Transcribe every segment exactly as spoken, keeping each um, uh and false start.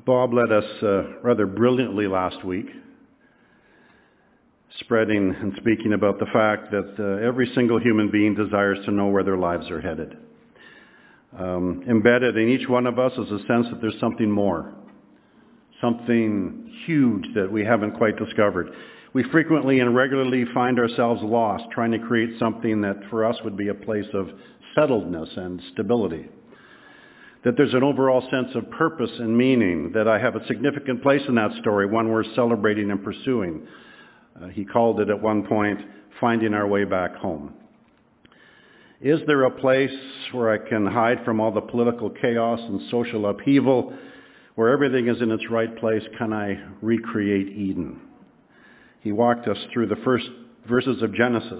Bob led us uh, rather brilliantly last week, spreading and speaking about the fact that uh, every single human being desires to know where their lives are headed. Um, embedded in each one of us is a sense that there's something more, something huge that we haven't quite discovered. We frequently and regularly find ourselves lost, trying to create something that for us would be a place of settledness and stability. That there's an overall sense of purpose and meaning, that I have a significant place in that story, one we're celebrating and pursuing. Uh, he called it at one point, finding our way back home. Is there a place where I can hide from all the political chaos and social upheaval, where everything is in its right place? Can I recreate Eden? He walked us through the first verses of Genesis.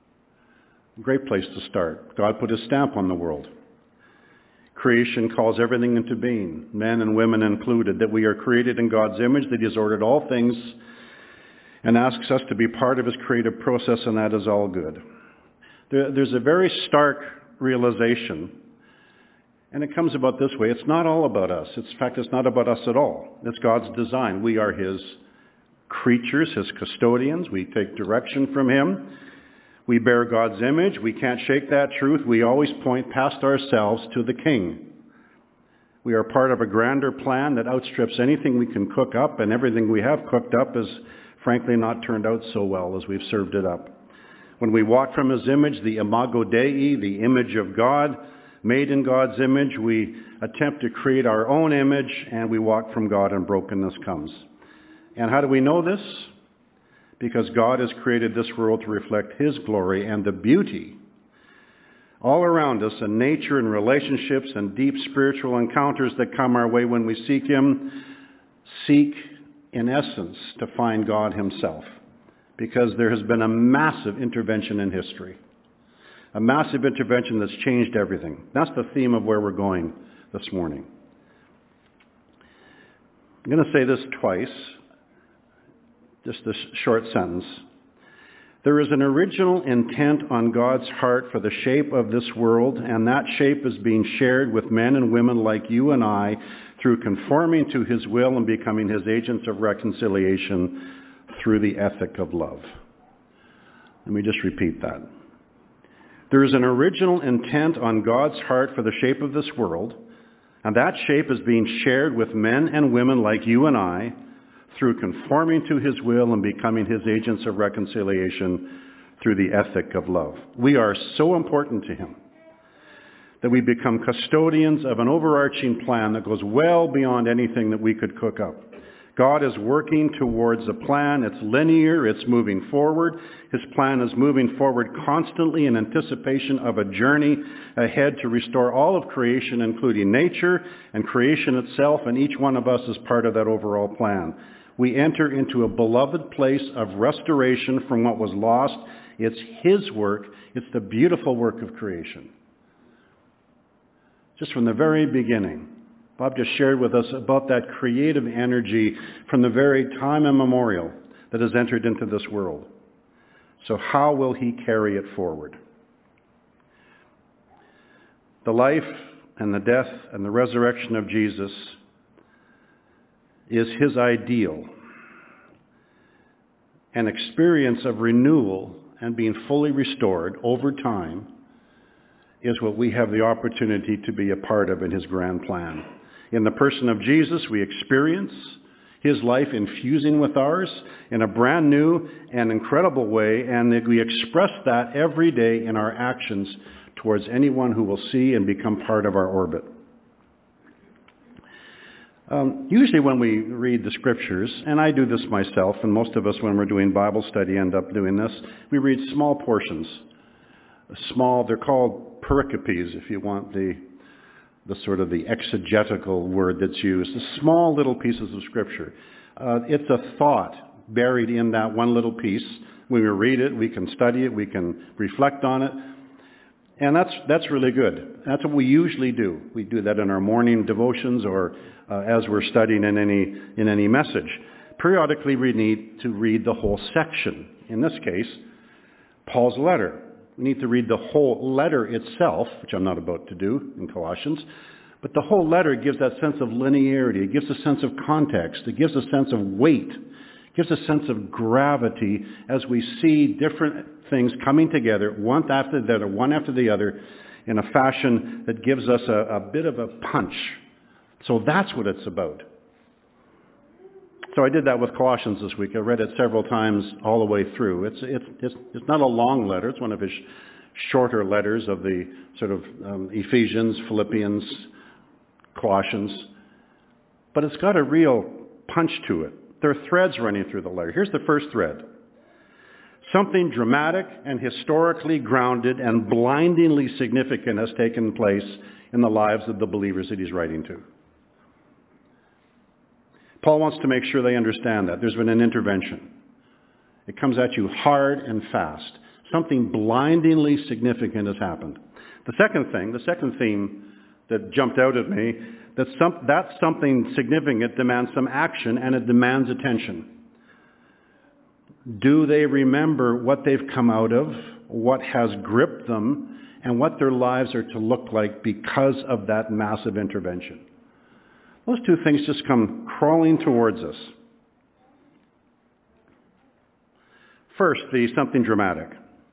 Great place to start. God put his stamp on the world. Creation calls everything into being, men and women included, that we are created in God's image, that he has ordered all things, and asks us to be part of his creative process, and that is all good. There, there's a very stark realization, and it comes about this way. It's not all about us. It's, in fact, it's not about us at all. It's God's design. We are his creatures, his custodians. We take direction from him. We bear God's image. We can't shake that truth. We always point past ourselves to the King. We are part of a grander plan that outstrips anything we can cook up, and everything we have cooked up has frankly not turned out so well as we've served it up. When we walk from his image, the imago Dei, the image of God, made in God's image, we attempt to create our own image, and we walk from God and brokenness comes. And how do we know this? Because God has created this world to reflect his glory, and the beauty all around us, and nature and relationships and deep spiritual encounters that come our way when we seek him, seek in essence to find God himself. Because there has been a massive intervention in history. A massive intervention that's changed everything. That's the theme of where we're going this morning. I'm going to say this twice. Just this short sentence. There is an original intent on God's heart for the shape of this world, and that shape is being shared with men and women like you and I through conforming to his will and becoming his agents of reconciliation through the ethic of love. Let me just repeat that. There is an original intent on God's heart for the shape of this world, and that shape is being shared with men and women like you and I through conforming to his will and becoming his agents of reconciliation through the ethic of love. We are so important to him that we become custodians of an overarching plan that goes well beyond anything that we could cook up. God is working towards a plan. It's linear. It's moving forward. His plan is moving forward constantly in anticipation of a journey ahead to restore all of creation, including nature and creation itself, and each one of us is part of that overall plan. We enter into a beloved place of restoration from what was lost. It's his work. It's the beautiful work of creation. Just from the very beginning, Bob just shared with us about that creative energy from the very time immemorial that has entered into this world. So how will he carry it forward? The life and the death and the resurrection of Jesus is his ideal. An experience of renewal and being fully restored over time is what we have the opportunity to be a part of in his grand plan. In the person of Jesus, we experience his life infusing with ours in a brand new and incredible way, and that we express that every day in our actions towards anyone who will see and become part of our orbit. Um, usually when we read the scriptures, and I do this myself, and most of us when we're doing Bible study end up doing this, we read small portions. Small, they're called pericopes, if you want the the sort of the exegetical word that's used, the small little pieces of Scripture. Uh, it's a thought buried in that one little piece. When we read it, we can study it, we can reflect on it, and that's that's really good. That's what we usually do. We do that in our morning devotions or uh, as we're studying in any in any message. Periodically, we need to read the whole section. In this case, Paul's letter. We need to read the whole letter itself, which I'm not about to do in Colossians, But the whole letter gives that sense of linearity. It gives a sense of context. It gives a sense of weight. It gives a sense of gravity as we see different things coming together, one after the other, one after the other, in a fashion that gives us a, a bit of a punch. So that's what it's about. So I did that with Colossians this week. I read it several times all the way through. It's it's it's, it's not a long letter. It's one of his shorter letters of the sort of um, Ephesians, Philippians, Colossians. But it's got a real punch to it. There are threads running through the letter. Here's the first thread. Something dramatic and historically grounded and blindingly significant has taken place in the lives of the believers that he's writing to. Paul wants to make sure they understand that. There's been an intervention. It comes at you hard and fast. Something blindingly significant has happened. The second thing, the second theme that jumped out at me, that some, that something significant demands some action and it demands attention. Do they remember what they've come out of, what has gripped them, and what their lives are to look like because of that massive intervention? Those two things just come crawling towards us. First, the something dramatic.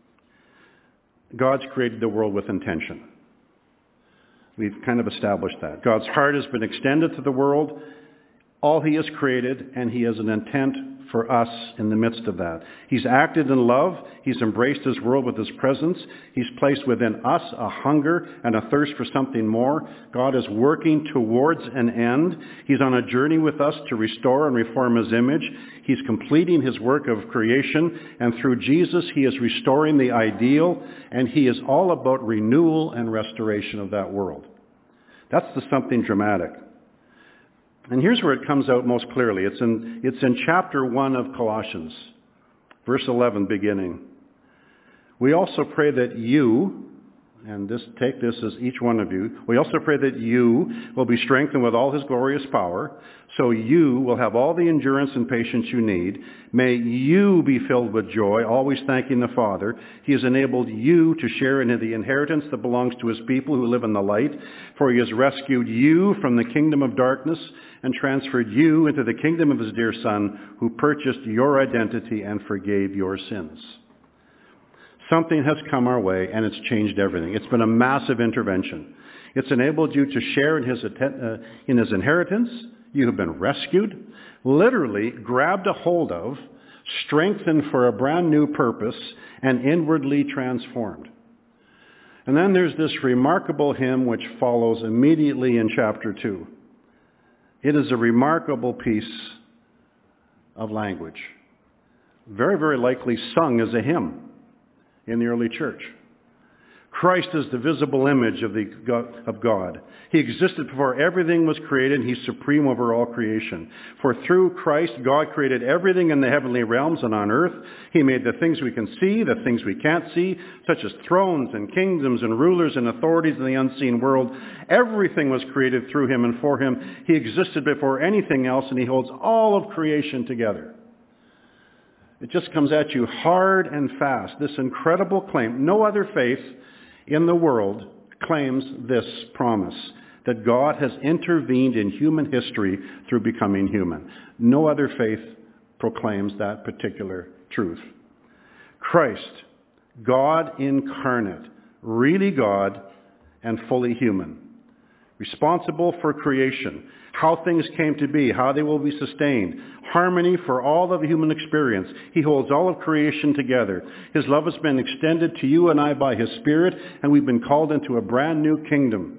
God's created the world with intention. We've kind of established that. God's heart has been extended to the world, all he has created, and he has an intent for us in the midst of that. He's acted in love. He's embraced his world with his presence. He's placed within us a hunger and a thirst for something more. God is working towards an end. He's on a journey with us to restore and reform his image. He's completing his work of creation, and through Jesus, he is restoring the ideal, and he is all about renewal and restoration of that world. That's the something dramatic. And here's where it comes out most clearly. It's in, it's in chapter one of Colossians, verse eleven beginning. We also pray that you, and this, take this as each one of you, we also pray that you will be strengthened with all his glorious power, so you will have all the endurance and patience you need. May you be filled with joy, always thanking the Father. He has enabled you to share in the inheritance that belongs to his people who live in the light, for he has rescued you from the kingdom of darkness and transferred you into the kingdom of his dear Son, who purchased your identity and forgave your sins. Something has come our way, and it's changed everything. It's been a massive intervention. It's enabled you to share in his, uh, in his inheritance. You have been rescued, literally grabbed a hold of, strengthened for a brand new purpose, and inwardly transformed. And then there's this remarkable hymn which follows immediately in chapter two. It is a remarkable piece of language. Very, very likely sung as a hymn in the early church. Christ is the visible image of, the, of God. He existed before everything was created. He's supreme over all creation. For through Christ, God created everything in the heavenly realms and on earth. He made the things we can see, the things we can't see, such as thrones and kingdoms and rulers and authorities in the unseen world. Everything was created through him and for him. He existed before anything else, and he holds all of creation together. It just comes at you hard and fast, this incredible claim. No other faith in the world claims this promise, that God has intervened in human history through becoming human. No other faith proclaims that particular truth. Christ, God incarnate, really God and fully human, responsible for creation, how things came to be, how they will be sustained, harmony for all of human experience. He holds all of creation together. His love has been extended to you and I by his Spirit, and we've been called into a brand new kingdom.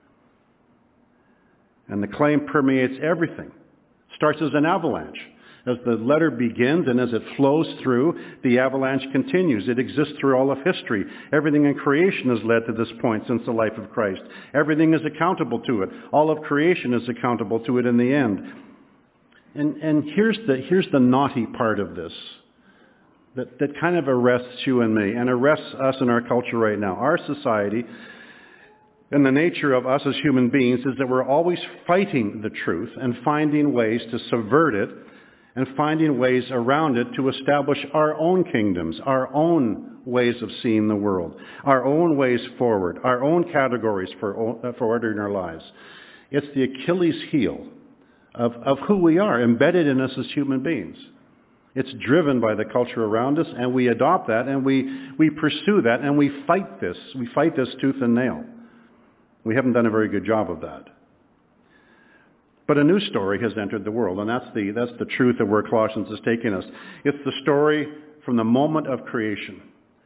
And the claim permeates everything. Starts as an avalanche. As the letter begins and as it flows through, the avalanche continues. It exists through all of history. Everything in creation has led to this point since the life of Christ. Everything is accountable to it. All of creation is accountable to it in the end. And, and here's the, here's the naughty part of this that, that kind of arrests you and me and arrests us in our culture right now. Our society and the nature of us as human beings is that we're always fighting the truth and finding ways to subvert it and finding ways around it to establish our own kingdoms, our own ways of seeing the world, our own ways forward, our own categories for, for ordering our lives. It's the Achilles heel of, of who we are, embedded in us as human beings. It's driven by the culture around us, and we adopt that, and we, we pursue that, and we fight this. We fight this tooth and nail. We haven't done a very good job of that. But a new story has entered the world, and that's the, that's the truth of where Colossians is taking us. It's the story from the moment of creation.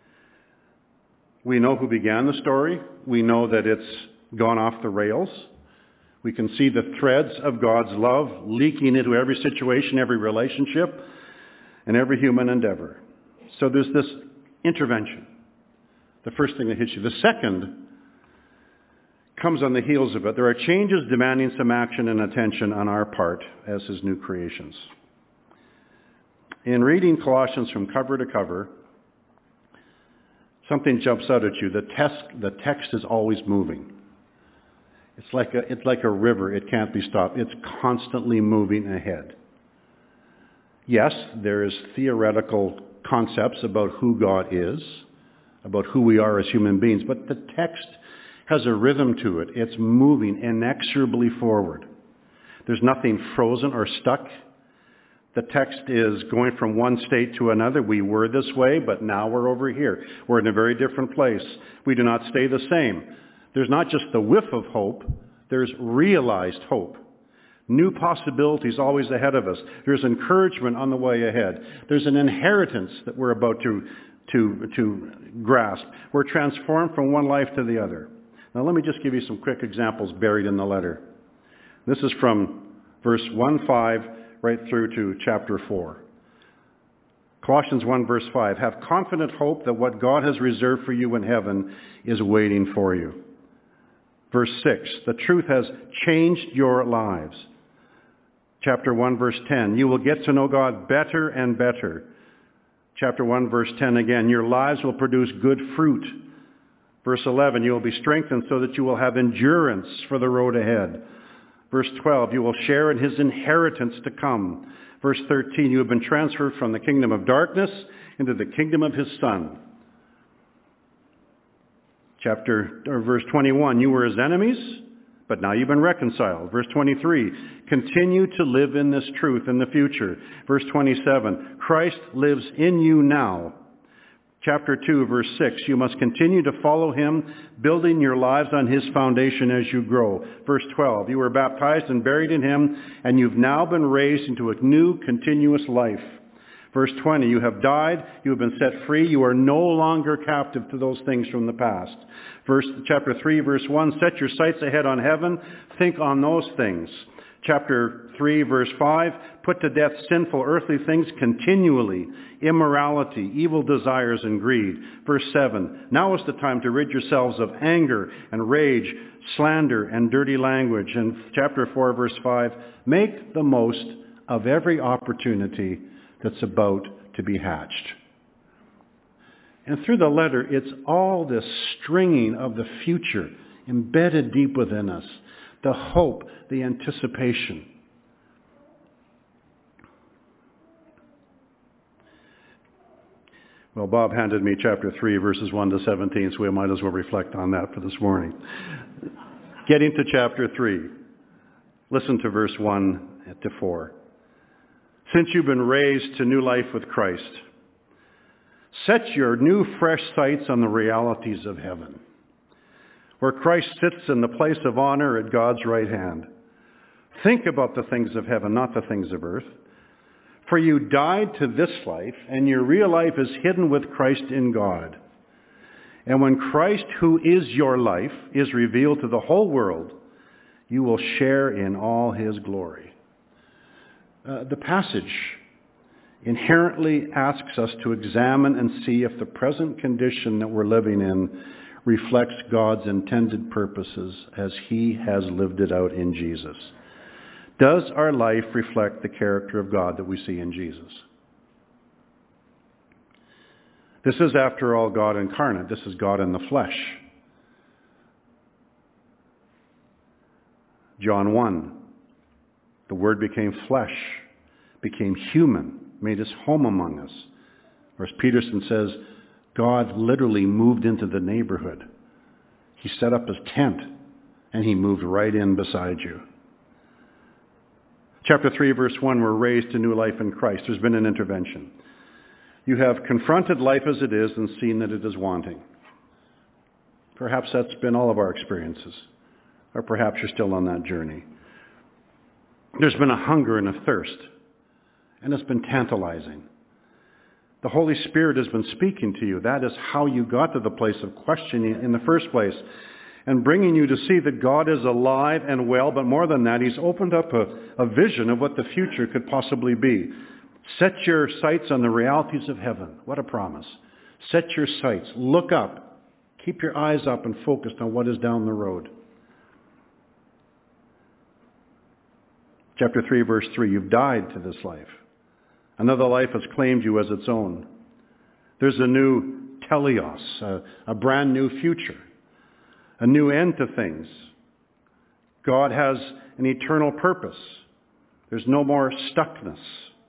We know who began the story. We know that it's gone off the rails. We can see the threads of God's love leaking into every situation, every relationship, and every human endeavor. So there's this intervention. The first thing that hits you. The second comes on the heels of it. There are changes demanding some action and attention on our part as his new creations. In reading Colossians from cover to cover, something jumps out at you. The text, the text is always moving. It's like a, it's like a river. It can't be stopped. It's constantly moving ahead. Yes, there is theoretical concepts about who God is, about who we are as human beings, but the text has a rhythm to it. It's moving inexorably forward. There's nothing frozen or stuck. The text is going from one state to another. We were this way, but now we're over here. We're in a very different place. We do not stay the same. There's not just the whiff of hope. There's realized hope. New possibilities always ahead of us. There's encouragement on the way ahead. There's an inheritance that we're about to, to, to grasp. We're transformed from one life to the other. Now let me just give you some quick examples buried in the letter. This is from verse one five right through to chapter four. Colossians one verse five. Have confident hope that what God has reserved for you in heaven is waiting for you. Verse six. The truth has changed your lives. Chapter one verse ten. You will get to know God better and better. Chapter one verse ten again. Your lives will produce good fruit. Verse eleven. You will be strengthened so that you will have endurance for the road ahead. Verse twelve. You will share in his inheritance to come. Verse thirteen. You have been transferred from the kingdom of darkness into the kingdom of his Son. Chapter or verse twenty-one. You were his enemies, but now you've been reconciled. Verse twenty-three, continue to live in this truth in the future. Verse twenty-seven, Christ lives in you now. Chapter two, verse six, you must continue to follow him, building your lives on his foundation as you grow. Verse twelve, you were baptized and buried in him, and you've now been raised into a new continuous life. Verse twenty, you have died, you have been set free, you are no longer captive to those things from the past. Verse, chapter three, verse one, set your sights ahead on heaven, think on those things. Chapter three, verse five, put to death sinful earthly things continually, immorality, evil desires, and greed. Verse seven, now is the time to rid yourselves of anger and rage, slander, and dirty language. And chapter four, verse five, make the most of every opportunity that's about to be hatched. And through the letter, it's all this stringing of the future embedded deep within us, the hope, the anticipation. Well, Bob handed me chapter three, verses one to seventeen, so we might as well reflect on that for this morning. Getting to chapter three, listen to verse one to four. Since you've been raised to new life with Christ, set your new fresh sights on the realities of heaven, where Christ sits in the place of honor at God's right hand. Think about the things of heaven, not the things of earth. For you died to this life, and your real life is hidden with Christ in God. And when Christ, who is your life, is revealed to the whole world, you will share in all his glory. Uh, the passage inherently asks us to examine and see if the present condition that we're living in reflects God's intended purposes as he has lived it out in Jesus. Does our life reflect the character of God that we see in Jesus? This is, after all, God incarnate. This is God in the flesh. John one. The Word became flesh, became human, made his home among us. Or as Peterson says, God literally moved into the neighborhood. He set up his tent, and he moved right in beside you. Chapter three, verse one, we're raised to new life in Christ. There's been an intervention. You have confronted life as it is and seen that it is wanting. Perhaps that's been all of our experiences. Or perhaps you're still on that journey. There's been a hunger and a thirst. And it's been tantalizing. The Holy Spirit has been speaking to you. That is how you got to the place of questioning in the first place. And bringing you to see that God is alive and well. But more than that, he's opened up a, a vision of what the future could possibly be. Set your sights on the realities of heaven. What a promise. Set your sights. Look up. Keep your eyes up and focused on what is down the road. Chapter three, verse three, you've died to this life. Another life has claimed you as its own. There's a new teleos, a, a brand new future, a new end to things. God has an eternal purpose. There's no more stuckness.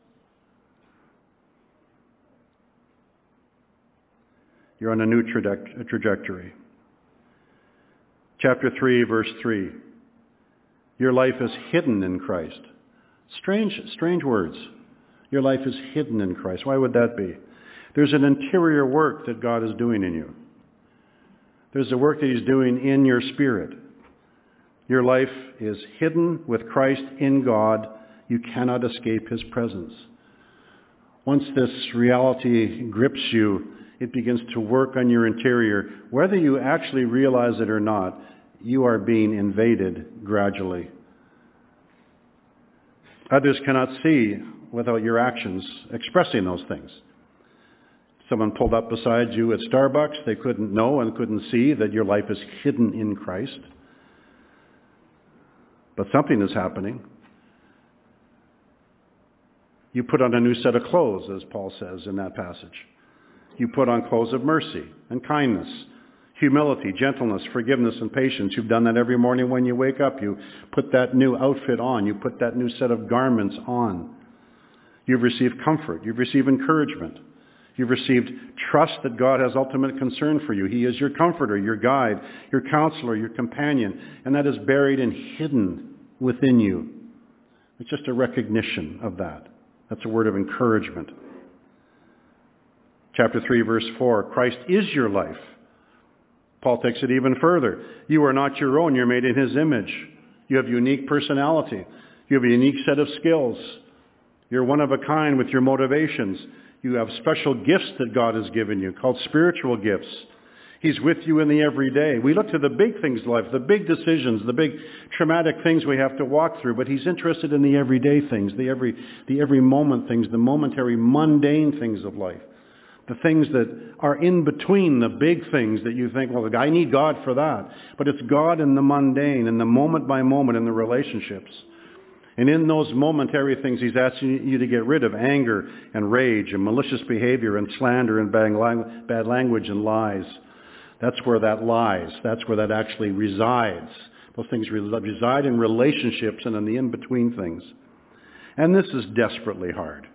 You're on a new traje- trajectory. Chapter three, verse three. Your life is hidden in Christ. Strange, strange words. Your life is hidden in Christ. Why would that be? There's an interior work that God is doing in you. There's a work that he's doing in your spirit. Your life is hidden with Christ in God. You cannot escape his presence. Once this reality grips you, it begins to work on your interior. Whether you actually realize it or not, you are being invaded gradually. Others cannot see without your actions expressing those things. Someone pulled up beside you at Starbucks. They couldn't know and couldn't see that your life is hidden in Christ. But something is happening. You put on a new set of clothes, as Paul says in that passage. You put on clothes of mercy and kindness, humility, gentleness, forgiveness, and patience. You've done that every morning when you wake up. You put that new outfit on. You put that new set of garments on. You've received comfort. You've received encouragement. You've received trust that God has ultimate concern for you. He is your comforter, your guide, your counselor, your companion. And that is buried and hidden within you. It's just a recognition of that. That's a word of encouragement. Chapter three, verse four, Christ is your life. Paul takes it even further. You are not your own. You're made in his image. You have unique personality. You have a unique set of skills. You're one of a kind with your motivations. You have special gifts that God has given you called spiritual gifts. He's with you in the everyday. We look to the big things in life, the big decisions, the big traumatic things we have to walk through, but he's interested in the everyday things, the every, the every moment things, the momentary mundane things of life. The things that are in between the big things that you think, well, I need God for that. But it's God in the mundane, in the moment by moment, in the relationships. And in those momentary things, he's asking you to get rid of anger and rage and malicious behavior and slander and bad language and lies. That's where that lies. That's where that actually resides. Those things reside in relationships and in the in-between things. And this is desperately hard.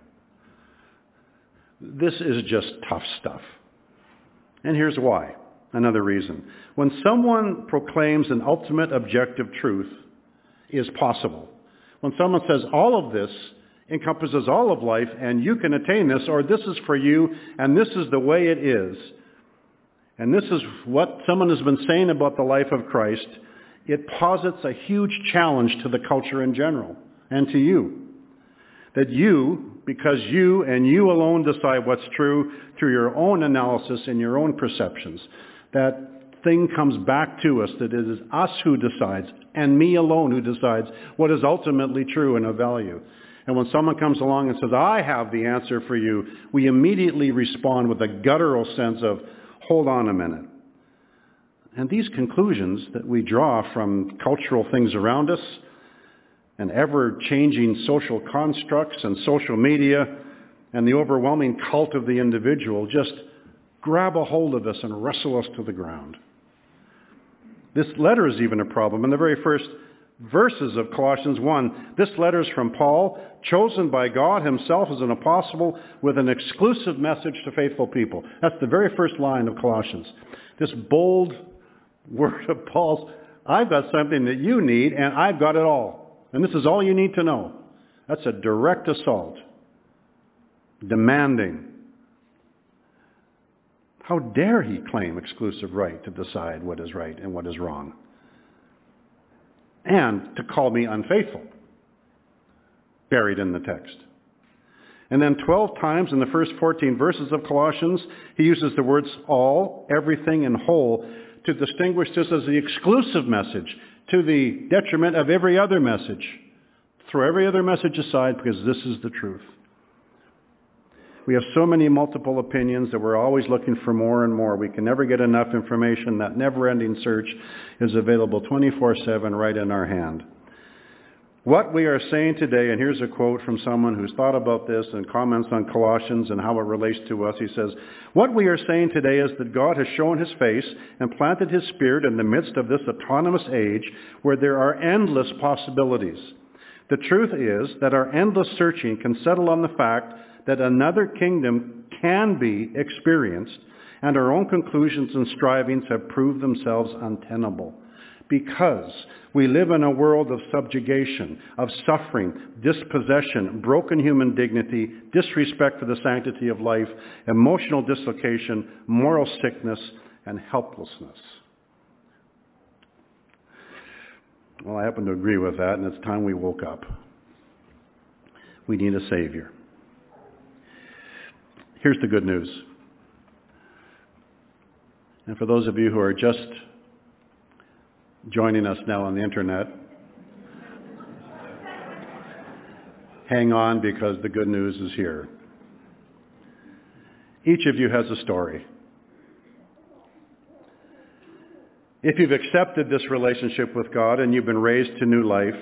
This is just tough stuff. And here's why. Another reason. When someone proclaims an ultimate objective truth is possible. When someone says all of this encompasses all of life and you can attain this, or this is for you and this is the way it is, and this is what someone has been saying about the life of Christ, it posits a huge challenge to the culture in general and to you. That you, because you and you alone decide what's true through your own analysis and your own perceptions, that thing comes back to us, that it is us who decides and me alone who decides what is ultimately true and of value. And when someone comes along and says, I have the answer for you, we immediately respond with a guttural sense of, hold on a minute. And these conclusions that we draw from cultural things around us and ever-changing social constructs and social media and the overwhelming cult of the individual just grab a hold of us and wrestle us to the ground. This letter is even a problem. In the very first verses of Colossians one. This letter is from Paul, chosen by God himself as an apostle with an exclusive message to faithful people. That's the very first line of Colossians. This bold word of Paul's, I've got something that you need, and I've got it all. And this is all you need to know. That's a direct assault. Demanding. How dare he claim exclusive right to decide what is right and what is wrong? And to call me unfaithful. Buried in the text. And then twelve times in the first fourteen verses of Colossians, he uses the words all, everything, and whole to distinguish this as the exclusive message to the detriment of every other message. Throw every other message aside because this is the truth. We have so many multiple opinions that we're always looking for more and more. We can never get enough information. That never-ending search is available twenty-four seven right in our hand. What we are saying today, and here's a quote from someone who's thought about this and comments on Colossians and how it relates to us. He says, what we are saying today is that God has shown his face and planted his Spirit in the midst of this autonomous age where there are endless possibilities. The truth is that our endless searching can settle on the fact that another kingdom can be experienced, and our own conclusions and strivings have proved themselves untenable. Because we live in a world of subjugation, of suffering, dispossession, broken human dignity, disrespect for the sanctity of life, emotional dislocation, moral sickness, and helplessness. Well, I happen to agree with that, and it's time we woke up. We need a Savior. Here's the good news. And for those of you who are just joining us now on the internet, hang on because the good news is here. Each of you has a story. If you've accepted this relationship with God and you've been raised to new life,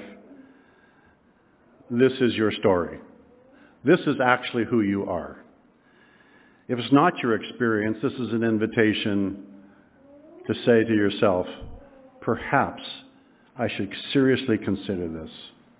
this is your story. This is actually who you are. If it's not your experience, this is an invitation to say to yourself, perhaps I should seriously consider this.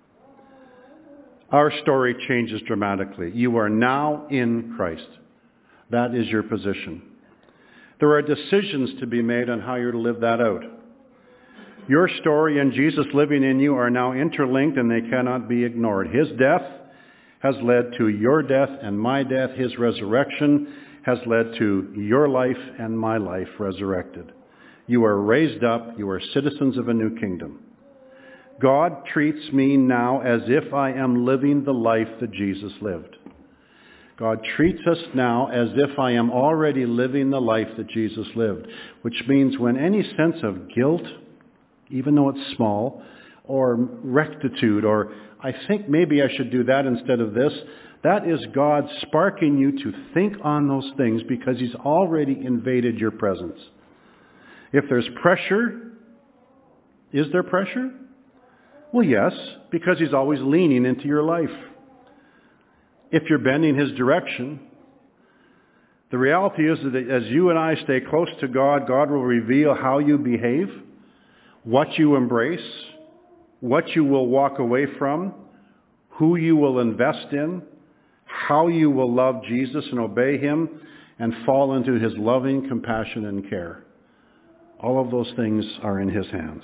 Our story changes dramatically. You are now in Christ. That is your position. There are decisions to be made on how you're to live that out. Your story and Jesus living in you are now interlinked and they cannot be ignored. His death has led to your death and my death. His resurrection has led to your life and my life resurrected. You are raised up. You are citizens of a new kingdom. God treats me now as if I am living the life that Jesus lived. God treats us now as if I am already living the life that Jesus lived, which means when any sense of guilt, even though it's small, or rectitude, or I think maybe I should do that instead of this, that is God sparking you to think on those things because he's already invaded your presence. If there's pressure, is there pressure? Well, yes, because he's always leaning into your life. If you're bending his direction, the reality is that as you and I stay close to God, God will reveal how you behave, what you embrace, what you will walk away from, who you will invest in, how you will love Jesus and obey him, and fall into his loving compassion and care. All of those things are in his hands.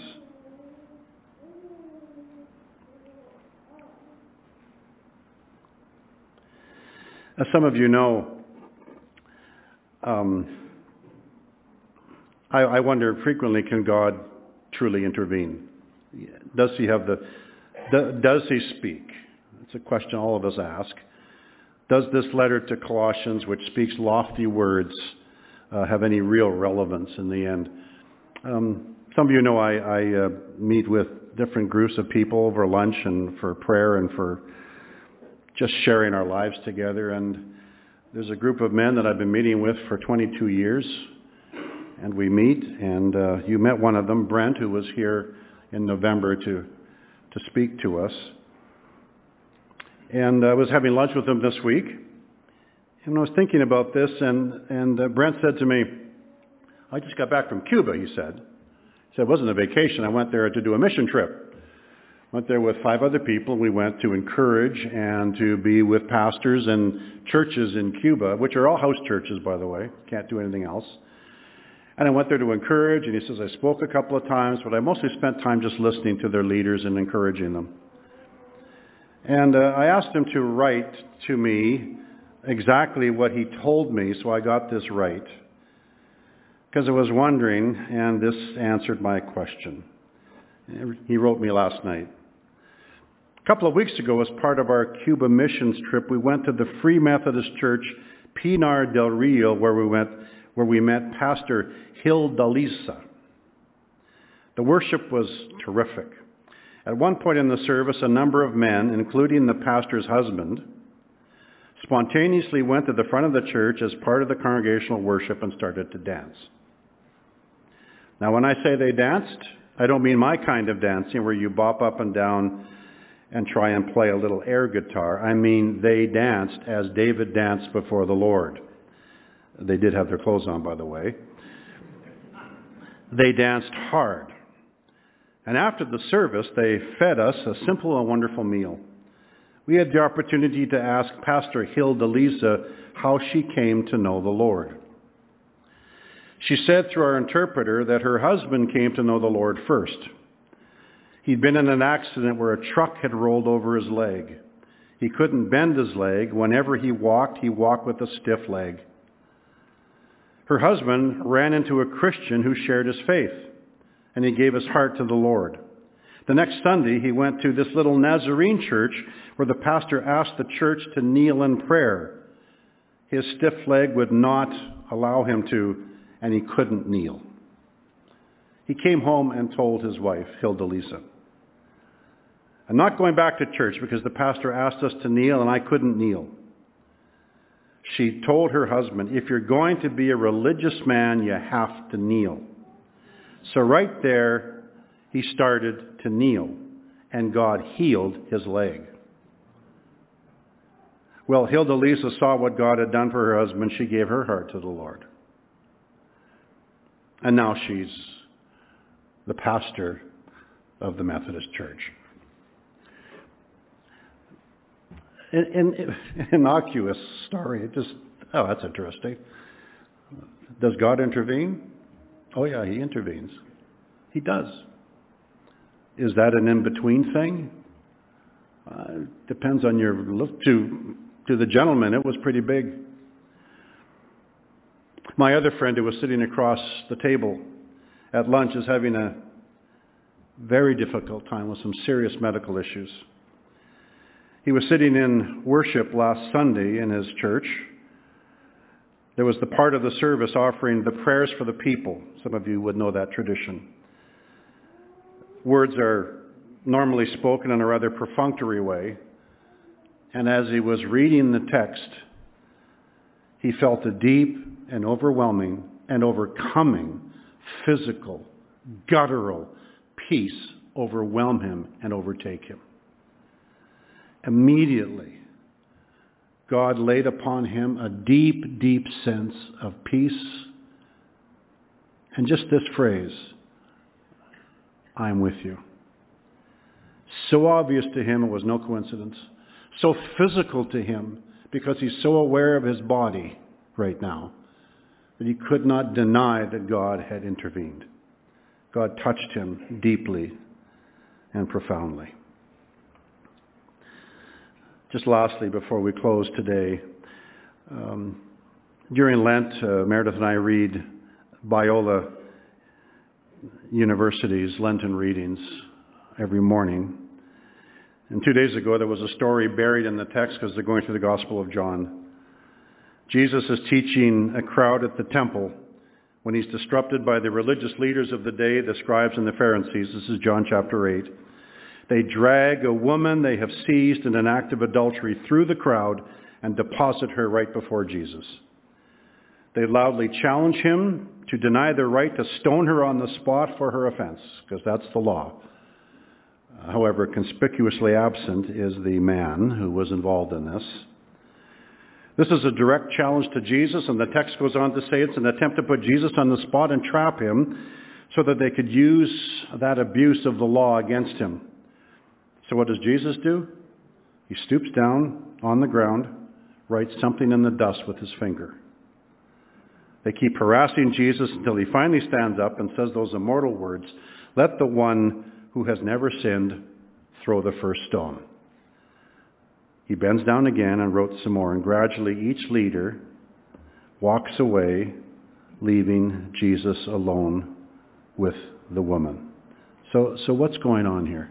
As some of you know, um, I, I wonder frequently, can God truly intervene? Does he have the, do, does he speak? It's a question all of us ask. Does this letter to Colossians, which speaks lofty words, uh, have any real relevance in the end? Um, some of you know I, I uh, meet with different groups of people over lunch and for prayer and for just sharing our lives together. And there's a group of men that I've been meeting with for twenty-two years. And we meet, and uh, you met one of them, Brent, who was here in November to, to speak to us. And I was having lunch with him this week. And I was thinking about this, and, and uh, Brent said to me, I just got back from Cuba, he said. He said, it wasn't a vacation. I went there to do a mission trip. Went there with five other people. We went to encourage and to be with pastors and churches in Cuba, which are all house churches, by the way. Can't do anything else. And I went there to encourage, and he says, I spoke a couple of times, but I mostly spent time just listening to their leaders and encouraging them. And uh, I asked him to write to me exactly what he told me, so I got this right. Because I was wondering, and this answered my question. He wrote me last night. A couple of weeks ago, as part of our Cuba missions trip, we went to the Free Methodist Church, Pinar del Rio, where we went, where we met Pastor Gil Daliza. The worship was terrific. At one point in the service, a number of men, including the pastor's husband, spontaneously went to the front of the church as part of the congregational worship and started to dance. Now, when I say they danced, I don't mean my kind of dancing where you bop up and down and try and play a little air guitar. I mean they danced as David danced before the Lord. They did have their clothes on, by the way. They danced hard. And after the service, they fed us a simple and wonderful meal. We had the opportunity to ask Pastor Gil Daliza how she came to know the Lord. She said through our interpreter that her husband came to know the Lord first. He'd been in an accident where a truck had rolled over his leg. He couldn't bend his leg. Whenever he walked, he walked with a stiff leg. Her husband ran into a Christian who shared his faith, and he gave his heart to the Lord. The next Sunday, he went to this little Nazarene church where the pastor asked the church to kneel in prayer. His stiff leg would not allow him to, and he couldn't kneel. He came home and told his wife, Gil Daliza, I'm not going back to church because the pastor asked us to kneel and I couldn't kneel. She told her husband, if you're going to be a religious man, you have to kneel. So right there, he started to kneel, and God healed his leg. Well, Gil Daliza saw what God had done for her husband. She gave her heart to the Lord. And now she's the pastor of the Methodist Church. An, an innocuous story. It just, oh, that's interesting. Does God intervene? Oh yeah, he intervenes. He does. Is that an in-between thing? Uh, depends on your look. To, to the gentleman, it was pretty big. My other friend who was sitting across the table at lunch is having a very difficult time with some serious medical issues. He was sitting in worship last Sunday in his church. There was the part of the service offering the prayers for the people. Some of you would know that tradition. Words are normally spoken in a rather perfunctory way. And as he was reading the text, he felt a deep and overwhelming and overcoming physical, guttural peace overwhelm him and overtake him. Immediately, God laid upon him a deep, deep sense of peace. And just this phrase, I'm with you. So obvious to him, it was no coincidence. So physical to him, because he's so aware of his body right now, that he could not deny that God had intervened. God touched him deeply and profoundly. Just lastly, before we close today, um, during Lent, uh, Meredith and I read Biola University's Lenten readings every morning. And two days ago, there was a story buried in the text because they're going through the Gospel of John. Jesus is teaching a crowd at the temple when he's disrupted by the religious leaders of the day, the scribes and the Pharisees. This is John chapter eight. They drag a woman they have seized in an act of adultery through the crowd and deposit her right before Jesus. They loudly challenge him to deny their right to stone her on the spot for her offense, because that's the law. However, conspicuously absent is the man who was involved in this. This is a direct challenge to Jesus, and the text goes on to say it's an attempt to put Jesus on the spot and trap him so that they could use that abuse of the law against him. So what does Jesus do? He stoops down on the ground, writes something in the dust with his finger. They keep harassing Jesus until he finally stands up and says those immortal words, "Let the one who has never sinned throw the first stone." He bends down again and wrote some more, and gradually each leader walks away, leaving Jesus alone with the woman. So, so what's going on here?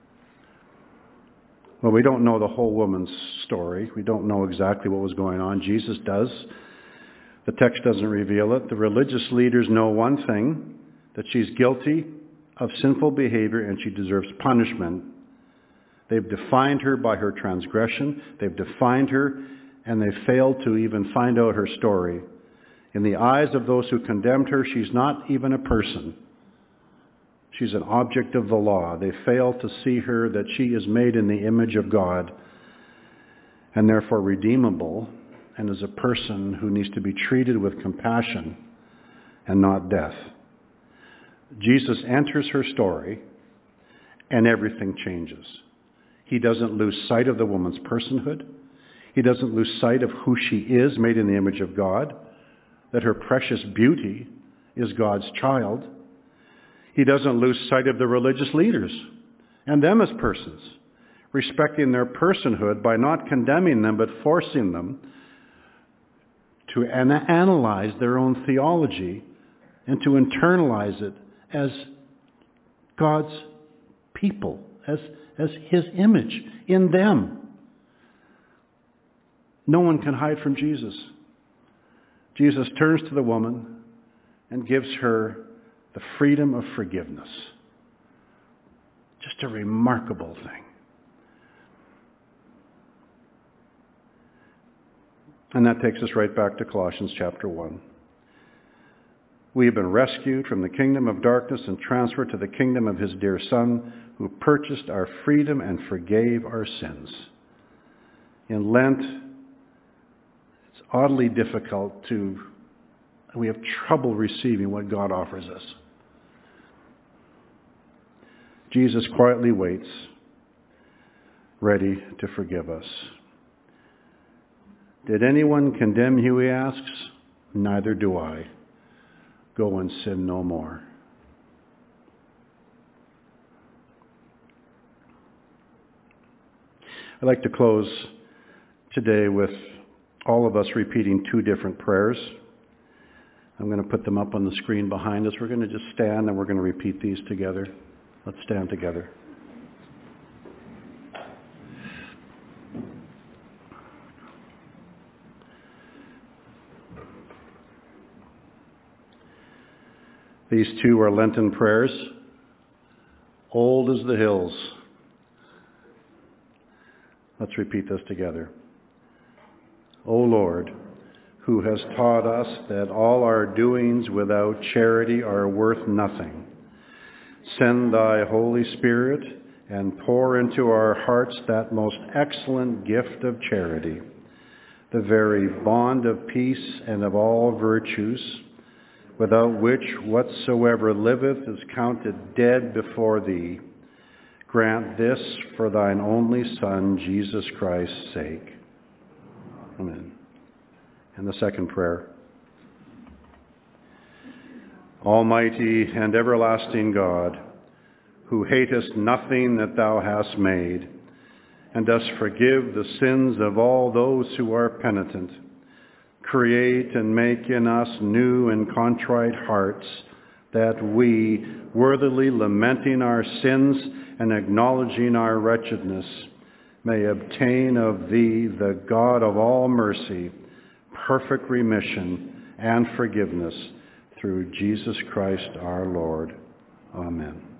Well, we don't know the whole woman's story. We don't know exactly what was going on. Jesus does. The text doesn't reveal it. The religious leaders know one thing, that she's guilty of sinful behavior and she deserves punishment. They've defined her by her transgression. They've defined her, and they've failed to even find out her story. In the eyes of those who condemned her, she's not even a person. She's an object of the law. They fail to see her that she is made in the image of God and therefore redeemable, and is a person who needs to be treated with compassion and not death. Jesus enters her story and everything changes. He doesn't lose sight of the woman's personhood. He doesn't lose sight of who she is, made in the image of God, that her precious beauty is God's child. He doesn't lose sight of the religious leaders and them as persons, respecting their personhood by not condemning them but forcing them to an- analyze their own theology and to internalize it as God's people, as, as his image in them. No one can hide from Jesus. Jesus turns to the woman and gives her the freedom of forgiveness. Just a remarkable thing. And that takes us right back to Colossians chapter one. We have been rescued from the kingdom of darkness and transferred to the kingdom of his dear Son, who purchased our freedom and forgave our sins. In Lent, it's oddly difficult to, we have trouble receiving what God offers us. Jesus quietly waits, ready to forgive us. Did anyone condemn you, he asks? Neither do I. Go and sin no more. I'd like to close today with all of us repeating two different prayers. I'm going to put them up on the screen behind us. We're going to just stand and we're going to repeat these together. Let's stand together. These two are Lenten prayers, old as the hills. Let's repeat this together. O Lord, who has taught us that all our doings without charity are worth nothing, send thy Holy Spirit and pour into our hearts that most excellent gift of charity, the very bond of peace and of all virtues, without which whatsoever liveth is counted dead before thee. Grant this for thine only Son, Jesus Christ's sake. Amen. And the second prayer. Almighty and everlasting God, who hatest nothing that thou hast made, and dost forgive the sins of all those who are penitent, create and make in us new and contrite hearts, that we, worthily lamenting our sins and acknowledging our wretchedness, may obtain of thee, the God of all mercy, perfect remission and forgiveness through Jesus Christ our Lord. Amen.